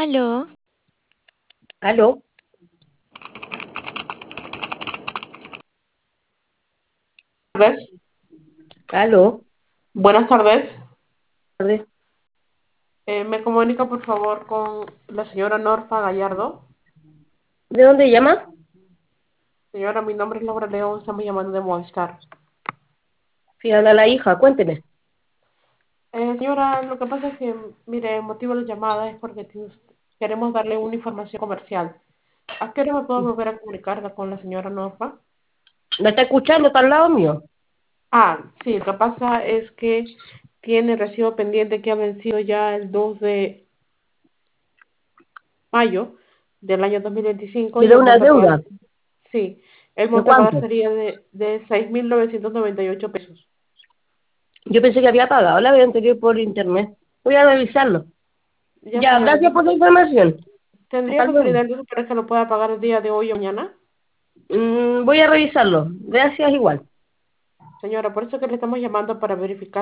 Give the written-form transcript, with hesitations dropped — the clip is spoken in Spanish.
Aló, Aló, Tardes. aló. Buenas tardes. Tardes. Me comunica por favor con la señora Norfa Gallardo. ¿De dónde llama? Señora, mi nombre es Laura León, estamos llamando de Movistar. Fíjate a la hija, cuénteme. Señora, lo que pasa es que, mire, el motivo de la llamada es porque queremos darle una información comercial. ¿A qué hora me puedo volver a comunicar con la señora Norfa? ¿Me está escuchando? ¿Está al lado mío? Sí, lo que pasa es que tiene recibo pendiente que ha vencido ya el 2 de mayo del año 2025 ¿Le y da el una monto a pagar, deuda? sí, el ¿De monto a pagar cuánto? sería de 6.998 pesos. Yo pensé que había pagado la vez anterior por internet. Voy a revisarlo. Ya, Ya, señora, gracias por entonces, la información. ¿tendría Hasta luego. facilidad entonces para que lo pueda pagar el día de hoy o mañana? Voy a revisarlo. Gracias igual. Señora, por eso que le estamos llamando para verificar